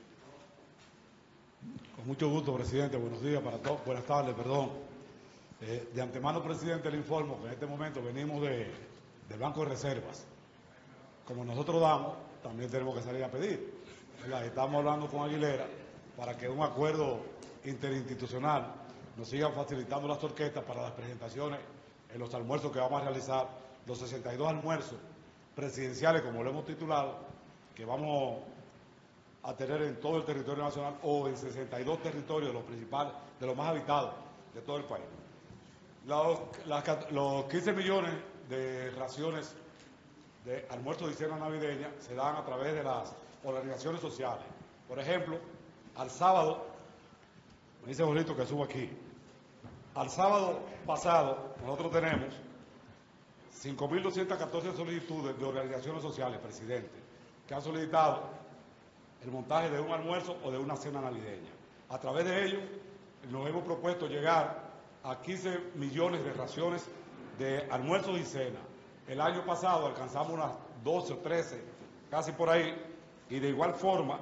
Con mucho gusto, presidente. Buenos días para todos. Buenas tardes, perdón. Eh, de antemano, presidente, le informo que en este momento venimos de, del Banco de Reservas. Como nosotros damos, también tenemos que salir a pedir, ¿verdad? Estamos hablando con Aguilera para que un acuerdo interinstitucional nos siga facilitando las orquestas para las presentaciones en los almuerzos que vamos a realizar, los sesenta y dos almuerzos presidenciales, como lo hemos titulado, que vamos a tener en todo el territorio nacional o en sesenta y dos territorios de los principales, de los más habitados de todo el país. Los, las, los quince millones de raciones de almuerzo y cena navideña se dan a través de las organizaciones sociales. Por ejemplo, al sábado, me dice bonito que subo aquí, al sábado pasado nosotros tenemos cinco mil doscientas catorce solicitudes de organizaciones sociales, presidente, que han solicitado el montaje de un almuerzo o de una cena navideña. A través de ello nos hemos propuesto llegar a quince millones de raciones de almuerzos y cena. El año pasado alcanzamos unas doce o trece, casi por ahí, y de igual forma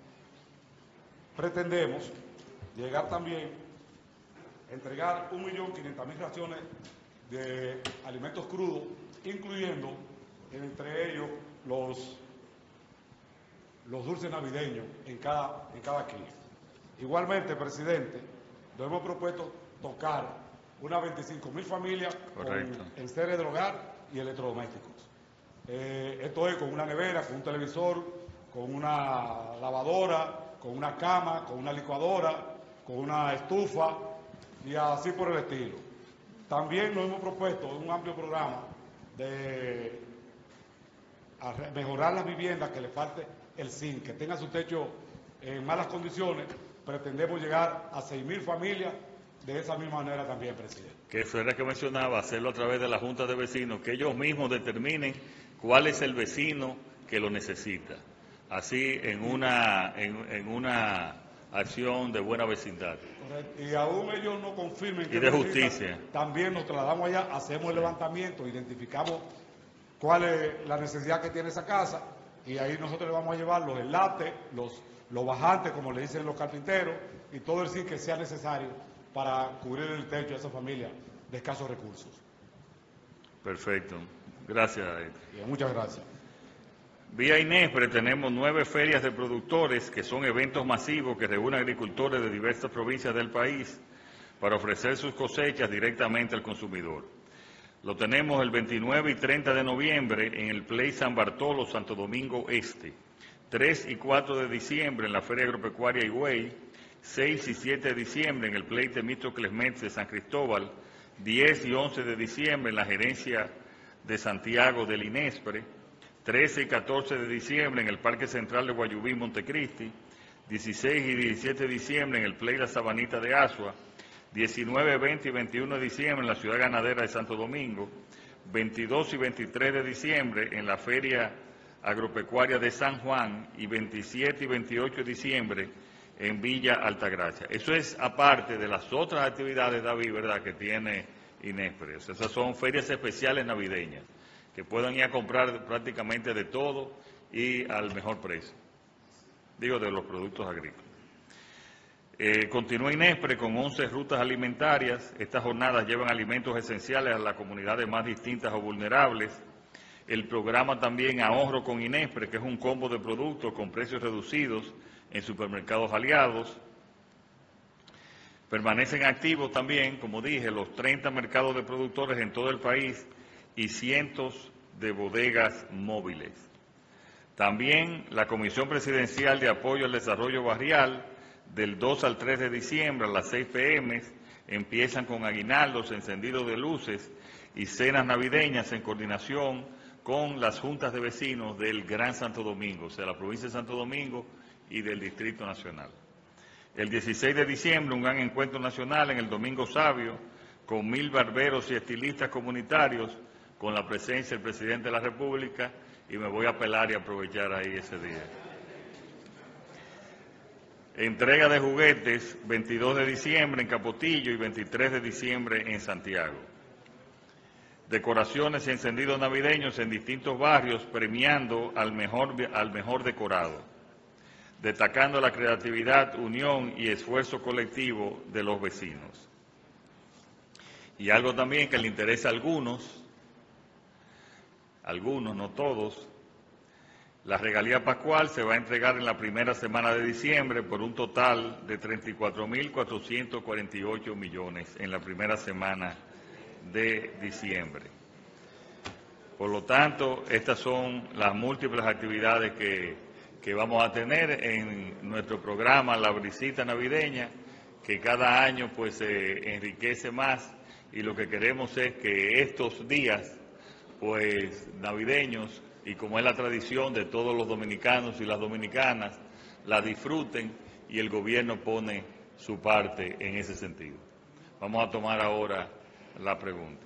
pretendemos llegar también a entregar un millón quinientas mil raciones de alimentos crudos, incluyendo entre ellos los, los dulces navideños en cada, en cada kilo. Igualmente, presidente, nos hemos propuesto tocar unas veinticinco mil familias Correcto. Con enseres del hogar y electrodomésticos. Eh, esto es con una nevera, con un televisor, con una lavadora, con una cama, con una licuadora, con una estufa y así por el estilo. También nos hemos propuesto un amplio programa de mejorar las viviendas que le falte el zinc, que tenga su techo en malas condiciones. Pretendemos llegar a seis mil familias de esa misma manera también, presidente. Que eso era que mencionaba, hacerlo a través de la Junta de Vecinos, que ellos mismos determinen cuál es el vecino que lo necesita. Así en una, en, en una acción de buena vecindad. Correcto. Y aún ellos no confirmen que y de justicia. También nos trasladamos allá, hacemos el levantamiento, identificamos cuál es la necesidad que tiene esa casa y ahí nosotros le vamos a llevar los enlates, los, los bajantes, como le dicen los carpinteros, y todo el zinc que sea necesario para cubrir el techo de esa familia de escasos recursos. Perfecto. Gracias. Bien, muchas gracias. Vía INESPRE tenemos nueve ferias de productores, que son eventos masivos que reúnen agricultores de diversas provincias del país para ofrecer sus cosechas directamente al consumidor. Lo tenemos el veintinueve y treinta de noviembre en el Play San Bartolo, Santo Domingo Este, tres y cuatro de diciembre en la Feria Agropecuaria Higüey, seis y siete de diciembre en el Play Temístocles Metz de San Cristóbal, diez y once de diciembre en la Gerencia de Santiago del INESPRE, trece y catorce de diciembre en el Parque Central de Guayubí, Montecristi, dieciséis y diecisiete de diciembre en el Play La Sabanita de Asua, diecinueve, veinte y veintiuno de diciembre en la Ciudad Ganadera de Santo Domingo, veintidós y veintitrés de diciembre en la Feria Agropecuaria de San Juan y veintisiete y veintiocho de diciembre en Villa Altagracia. Eso es aparte de las otras actividades, David, ¿verdad?, que tiene INESPRE. O sea, esas son ferias especiales navideñas, que puedan ir a comprar prácticamente de todo y al mejor precio, digo, de los productos agrícolas. Eh, continúa INESPRE con once rutas alimentarias. Estas jornadas llevan alimentos esenciales a las comunidades más distintas o vulnerables. El programa también Ahorro con INESPRE, que es un combo de productos con precios reducidos en supermercados aliados. Permanecen activos también, como dije, los treinta mercados de productores en todo el país y cientos de bodegas móviles. También la Comisión Presidencial de Apoyo al Desarrollo Barrial, del dos al tres de diciembre a las seis pe eme, empiezan con aguinaldos, encendidos de luces y cenas navideñas en coordinación con las juntas de vecinos del Gran Santo Domingo, o sea, la provincia de Santo Domingo y del Distrito Nacional. El dieciséis de diciembre, un gran encuentro nacional en el Domingo Sabio, con mil barberos y estilistas comunitarios, con la presencia del presidente de la República, y me voy a apelar y aprovechar ahí ese día. Entrega de juguetes, veintidós de diciembre en Capotillo y veintitrés de diciembre en Santiago. Decoraciones y encendidos navideños en distintos barrios, premiando al mejor, al mejor decorado, destacando la creatividad, unión y esfuerzo colectivo de los vecinos. Y algo también que le interesa a algunos, algunos, no todos, la regalía pascual se va a entregar en la primera semana de diciembre por un total de treinta y cuatro mil cuatrocientos cuarenta y ocho millones en la primera semana de diciembre. Por lo tanto, estas son las múltiples actividades que, que vamos a tener en nuestro programa La Brisita Navideña, que cada año pues se enriquece más, y lo que queremos es que estos días pues navideños, y como es la tradición de todos los dominicanos y las dominicanas, la disfruten, y el gobierno pone su parte en ese sentido. Vamos a tomar ahora la pregunta.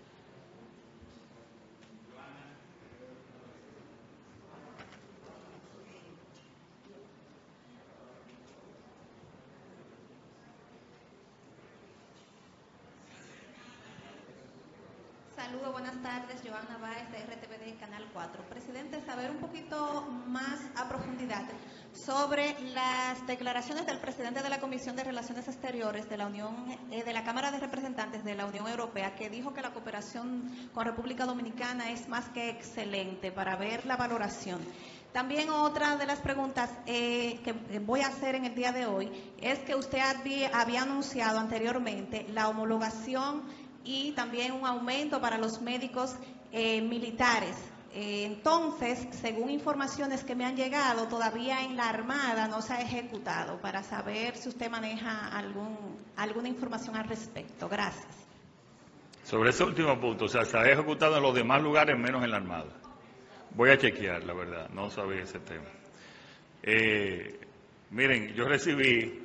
Saludos, buenas tardes, Joana Báez de R T V D, Canal cuatro. Presidente, saber un poquito más a profundidad sobre las declaraciones del presidente de la Comisión de Relaciones Exteriores de la Unión, eh, de la Cámara de Representantes de la Unión Europea, que dijo que la cooperación con República Dominicana es más que excelente, para ver la valoración. También otra de las preguntas eh, que voy a hacer en el día de hoy es que usted había, había anunciado anteriormente la homologación y también un aumento para los médicos eh, militares. Eh, entonces, según informaciones que me han llegado, todavía en la Armada no se ha ejecutado, para saber si usted maneja algún, alguna información al respecto. Gracias. Sobre ese último punto, o sea, se ha ejecutado en los demás lugares menos en la Armada. Voy a chequear, la verdad, no sabía ese tema. Eh, miren, yo recibí,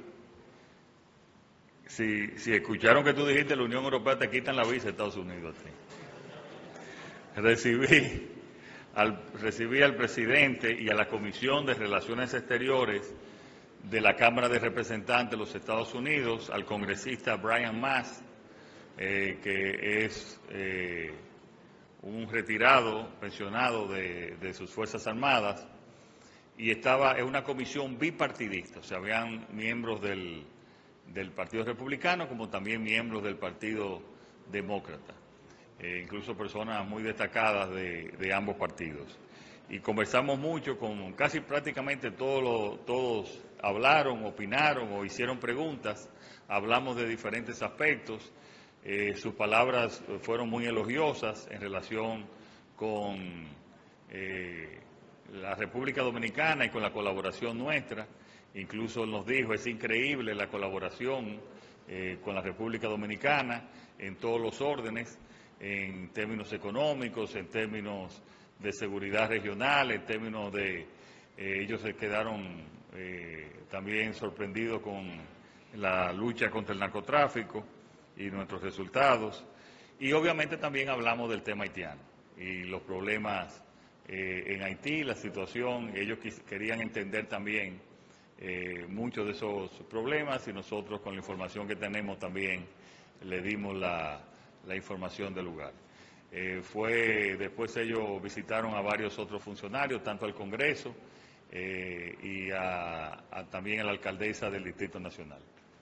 si, si escucharon que tú dijiste la Unión Europea te quitan la visa de Estados Unidos. ¿Sí? Recibí, al, recibí al presidente y a la Comisión de Relaciones Exteriores de la Cámara de Representantes de los Estados Unidos, al congresista Brian Mast, eh, que es eh, un retirado, pensionado de, de sus Fuerzas Armadas, y estaba en una comisión bipartidista, o sea, habían miembros del, del Partido Republicano como también miembros del Partido demócrata, eh, incluso personas muy destacadas de, de ambos partidos. Y conversamos mucho con casi prácticamente todos, los, todos hablaron, opinaron o hicieron preguntas, hablamos de diferentes aspectos, eh, sus palabras fueron muy elogiosas en relación con eh, la República Dominicana y con la colaboración nuestra. Incluso nos dijo, es increíble la colaboración eh, con la República Dominicana en todos los órdenes, en términos económicos, en términos de seguridad regional, en términos de... Eh, ellos se quedaron eh, también sorprendidos con la lucha contra el narcotráfico y nuestros resultados. Y obviamente también hablamos del tema haitiano y los problemas eh, en Haití, la situación. Ellos querían entender también eh, muchos de esos problemas y nosotros con la información que tenemos también le dimos la, la información del lugar. Eh, fue, después ellos visitaron a varios otros funcionarios, tanto al Congreso eh, y a, a también a la alcaldesa del Distrito Nacional.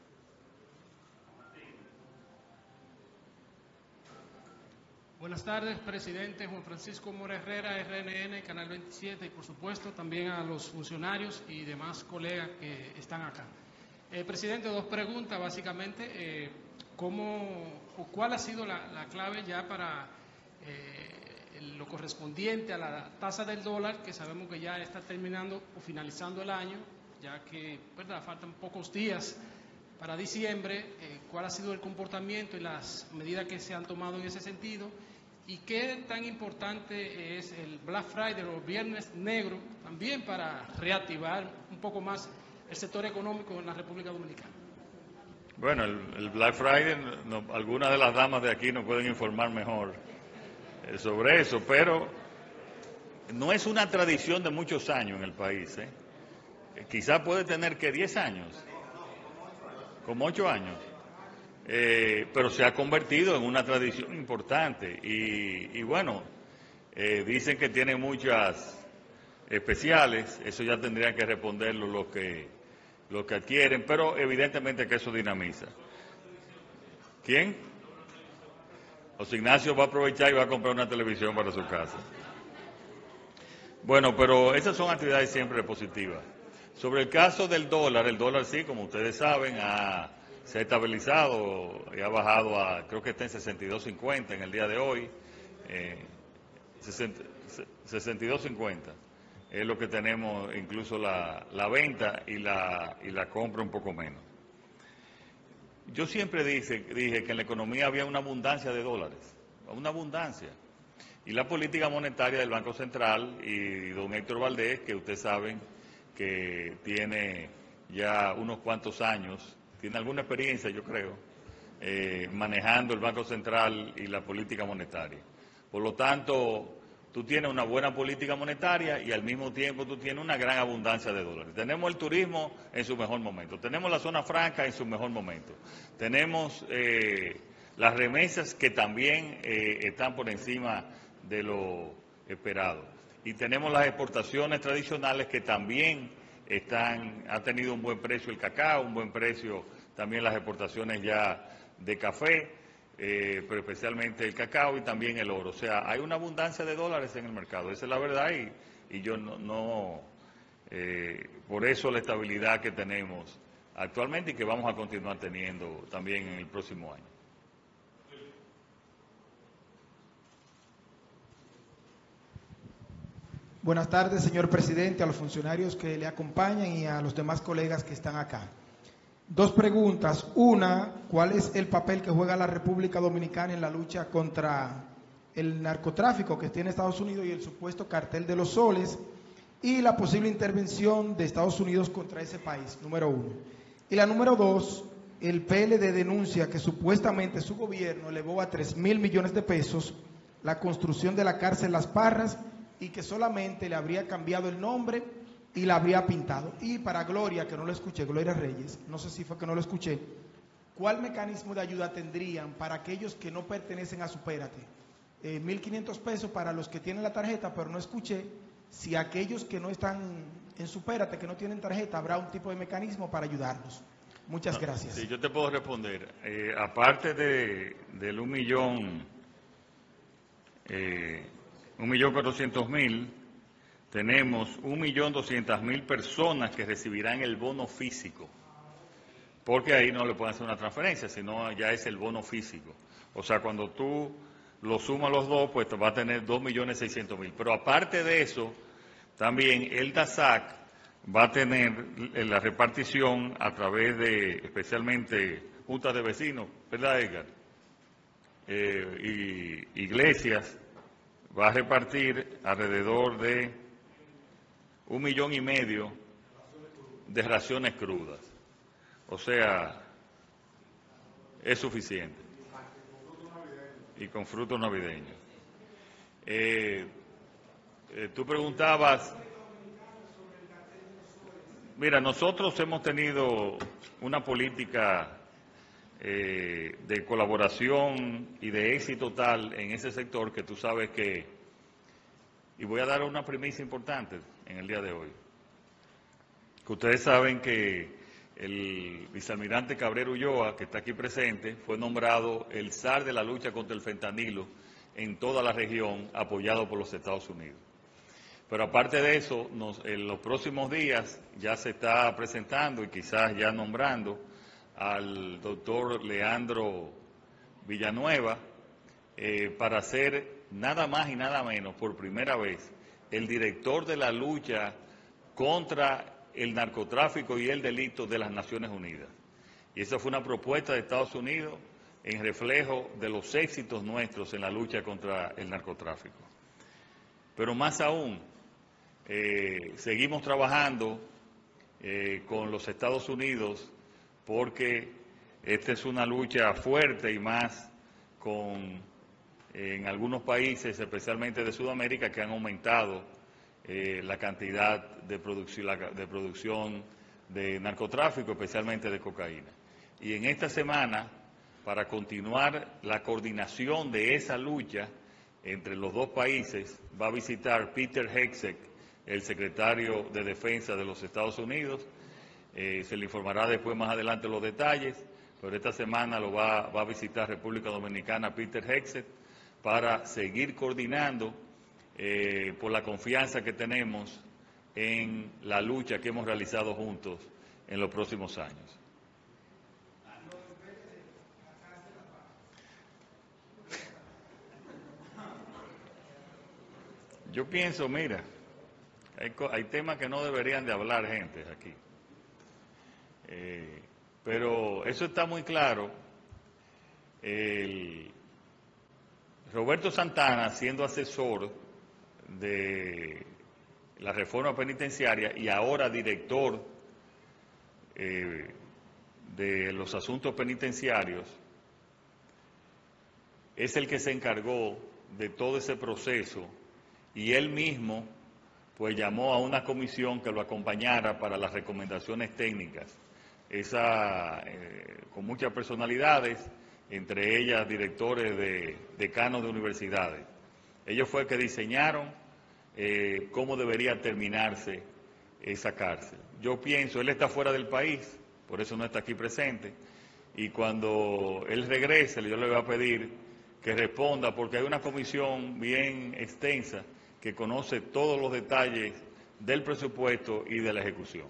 Buenas tardes, presidente Juan Francisco Mora Herrera, R N N, Canal veintisiete, y por supuesto también a los funcionarios y demás colegas que están acá. Eh, presidente, dos preguntas básicamente. Eh, ¿cómo, o ¿Cuál ha sido la, la clave ya para eh, lo correspondiente a la tasa del dólar, que sabemos que ya está terminando o finalizando el año, ya que ¿verdad? faltan pocos días para diciembre? Eh, ¿Cuál ha sido el comportamiento y las medidas que se han tomado en ese sentido? ¿Y qué tan importante es el Black Friday o Viernes Negro también para reactivar un poco más el sector económico en la República Dominicana? Bueno, el, el Black Friday, no, algunas de las damas de aquí nos pueden informar mejor eh, sobre eso, pero no es una tradición de muchos años en el país. ¿eh? Eh, quizá puede tener que diez años, como ocho años. Eh, pero se ha convertido en una tradición importante y, y bueno, eh, dicen que tiene muchas especiales, eso ya tendrían que responderlo los que, los que adquieren, pero evidentemente que eso dinamiza. ¿Quién? José Ignacio va a aprovechar y va a comprar una televisión para su casa. Bueno, pero esas son actividades siempre positivas. Sobre el caso del dólar, el dólar sí, como ustedes saben, ha... se ha estabilizado y ha bajado a, creo que está en sesenta y dos cincuenta en el día de hoy, eh, sesenta y dos cincuenta es lo que tenemos, incluso la, la venta y la, y la compra un poco menos. Yo siempre dije, dije que en la economía había una abundancia de dólares, una abundancia, y la política monetaria del Banco Central y don Héctor Valdés, que ustedes saben que tiene ya unos cuantos años, tiene alguna experiencia, yo creo, eh, manejando el Banco Central y la política monetaria. Por lo tanto, tú tienes una buena política monetaria y al mismo tiempo tú tienes una gran abundancia de dólares. Tenemos el turismo en su mejor momento, tenemos la zona franca en su mejor momento, tenemos eh, las remesas que también eh, están por encima de lo esperado y tenemos las exportaciones tradicionales que también Están, ha tenido un buen precio el cacao, un buen precio también las exportaciones ya de café, eh, pero especialmente el cacao y también el oro. O sea, hay una abundancia de dólares en el mercado, esa es la verdad y, y yo no, no eh, por eso la estabilidad que tenemos actualmente y que vamos a continuar teniendo también en el próximo año. Buenas tardes, señor presidente, a los funcionarios que le acompañan y a los demás colegas que están acá. Dos preguntas. Una, ¿cuál es el papel que juega la República Dominicana en la lucha contra el narcotráfico que tiene Estados Unidos y el supuesto cartel de los soles? Y la posible intervención de Estados Unidos contra ese país, número uno. Y la número dos, el P L D denuncia que supuestamente su gobierno elevó a tres mil millones de pesos la construcción de la cárcel Las Parras y que solamente le habría cambiado el nombre y la habría pintado. Y para Gloria, que no lo escuché, Gloria Reyes, no sé si fue que no lo escuché, ¿cuál mecanismo de ayuda tendrían para aquellos que no pertenecen a Supérate? Eh, mil quinientos pesos para los que tienen la tarjeta, pero no escuché si aquellos que no están en Supérate, que no tienen tarjeta, habrá un tipo de mecanismo para ayudarlos. Muchas gracias. Sí, yo te puedo responder. Eh, aparte de, del un millón, eh, un millón cuatrocientos mil, tenemos un millón doscientas mil personas que recibirán el bono físico, porque ahí no le pueden hacer una transferencia, sino ya es el bono físico. O sea, cuando tú lo sumas los dos, pues te va a tener dos millones seiscientos mil. Pero aparte de eso, también el DASAC va a tener la repartición a través de, especialmente, juntas de vecinos, ¿verdad, Edgar? Eh, y iglesias, va a repartir alrededor de un millón y medio de raciones crudas. O sea, es suficiente. Y con frutos navideños. Eh, eh, tú preguntabas... Mira, nosotros hemos tenido una política eh, de colaboración y de éxito tal en ese sector que tú sabes que, y voy a dar una primicia importante en el día de hoy, que ustedes saben que el vicealmirante Cabrera Ulloa, que está aquí presente, fue nombrado el zar de la lucha contra el fentanilo en toda la región, apoyado por los Estados Unidos. Pero aparte de eso, nos, en los próximos días ya se está presentando y quizás ya nombrando al doctor Leandro Villanueva eh, para ser nada más y nada menos, por primera vez, el director de la lucha contra el narcotráfico y el delito de las Naciones Unidas. Y esa fue una propuesta de Estados Unidos en reflejo de los éxitos nuestros en la lucha contra el narcotráfico. Pero más aún, Eh, seguimos trabajando eh, con los Estados Unidos porque esta es una lucha fuerte y más con eh, en algunos países, especialmente de Sudamérica, que han aumentado eh, la cantidad de producción, la, de producción de narcotráfico, especialmente de cocaína. Y en esta semana, para continuar la coordinación de esa lucha entre los dos países, va a visitar Peter Hegseth, el secretario de Defensa de los Estados Unidos. Eh, se le informará después más adelante los detalles, pero esta semana lo va, va a visitar República Dominicana Peter Hegseth para seguir coordinando eh, por la confianza que tenemos en la lucha que hemos realizado juntos en los próximos años. Yo pienso, mira, Hay, hay temas que no deberían de hablar gente aquí. Eh, pero eso está muy claro. El Roberto Santana, siendo asesor de la reforma penitenciaria y ahora director eh, de los asuntos penitenciarios, es el que se encargó de todo ese proceso y él mismo pues llamó a una comisión que lo acompañara para las recomendaciones técnicas, esa eh, con muchas personalidades, entre ellas directores de decanos de universidades. Ellos fue que diseñaron eh, cómo debería terminarse esa cárcel. Yo pienso, él está fuera del país, por eso no está aquí presente, y cuando él regrese yo le voy a pedir que responda, porque hay una comisión bien extensa que conoce todos los detalles del presupuesto y de la ejecución.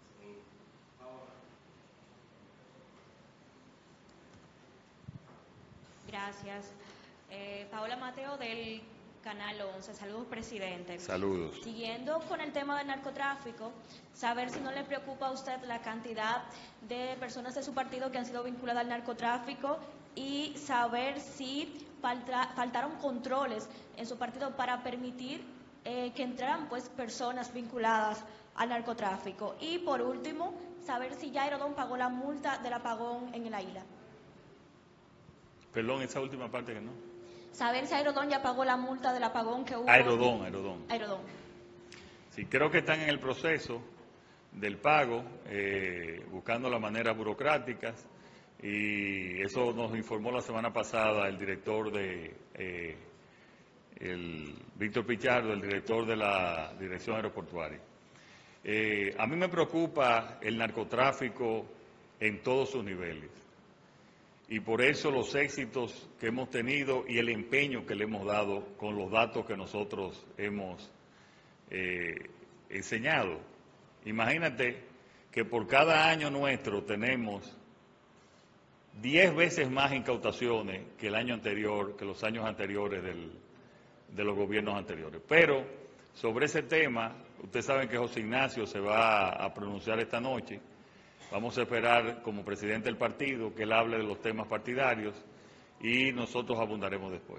Gracias. Eh, Paola Mateo del Canal once. Saludos, presidente. Saludos. Siguiendo con el tema del narcotráfico, saber si no le preocupa a usted la cantidad de personas de su partido que han sido vinculadas al narcotráfico y saber si falta, faltaron controles en su partido para permitir eh, que entraran pues personas vinculadas al narcotráfico. Y por último, saber si Jairo Don pagó la multa del apagón en el Águila. Perdón, esa última parte que no. Saber si Aerodón ya pagó la multa del apagón que hubo. Aerodón, Aerodón. Aerodón. Sí, creo que están en el proceso del pago, eh, buscando las maneras burocráticas, y eso nos informó la semana pasada el director de, eh, el Víctor Pichardo, el director de la Dirección Aeroportuaria. Eh, a mí me preocupa el narcotráfico en todos sus niveles. Y por eso los éxitos que hemos tenido y el empeño que le hemos dado con los datos que nosotros hemos eh, enseñado. Imagínate que por cada año nuestro tenemos diez veces más incautaciones que el año anterior, que los años anteriores del, de los gobiernos anteriores. Pero sobre ese tema, ustedes saben que José Ignacio se va a pronunciar esta noche. Vamos a esperar como presidente del partido que él hable de los temas partidarios y nosotros abundaremos después.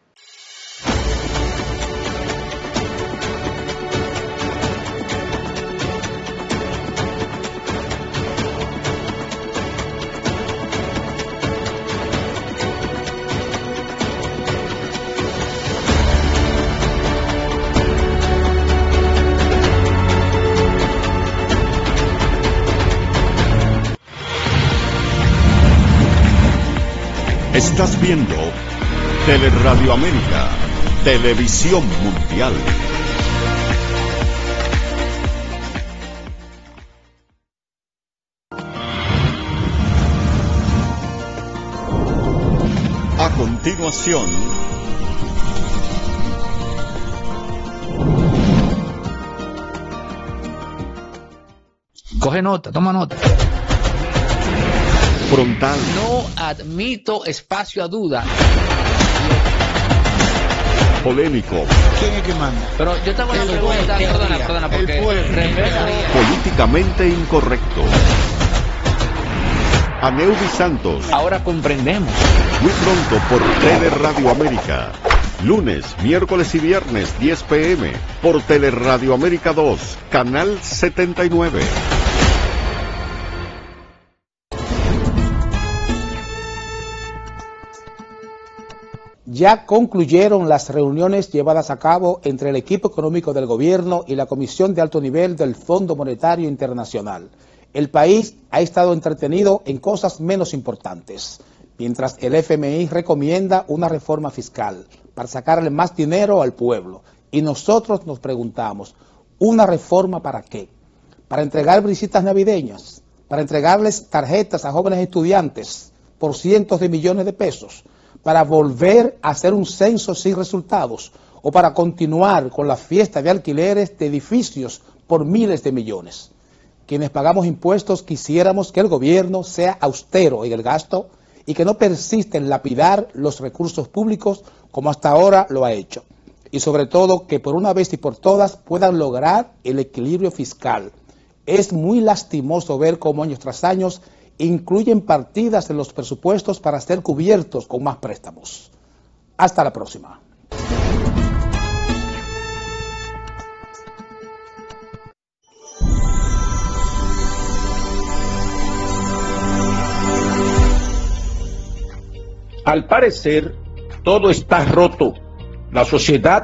Estás viendo Teleradio América, Televisión Mundial. A continuación, coge nota, toma nota. Frontal. No admito espacio a duda. Polémico. ¿Quién es que manda? Pero yo tengo una pregunta, perdona, perdona, porque políticamente incorrecto. Aneudi Santos. Ahora comprendemos. Muy pronto por Teleradio América. Lunes, miércoles y viernes, diez pe eme, por Teleradio América dos, canal setenta y nueve. Ya concluyeron las reuniones llevadas a cabo entre el equipo económico del gobierno y la Comisión de Alto Nivel del Fondo Monetario Internacional. El país ha estado entretenido en cosas menos importantes, mientras el efe eme i recomienda una reforma fiscal para sacarle más dinero al pueblo. Y nosotros nos preguntamos, ¿una reforma para qué? ¿Para entregar visitas navideñas? ¿Para entregarles tarjetas a jóvenes estudiantes por cientos de millones de pesos? ¿Para volver a hacer un censo sin resultados? ¿O para continuar con la fiesta de alquileres de edificios por miles de millones? Quienes pagamos impuestos quisiéramos que el gobierno sea austero en el gasto y que no persista en lapidar los recursos públicos como hasta ahora lo ha hecho. Y sobre todo que por una vez y por todas puedan lograr el equilibrio fiscal. Es muy lastimoso ver cómo años tras años incluyen partidas en los presupuestos para ser cubiertos con más préstamos. Hasta la próxima. Al parecer, todo está roto. La sociedad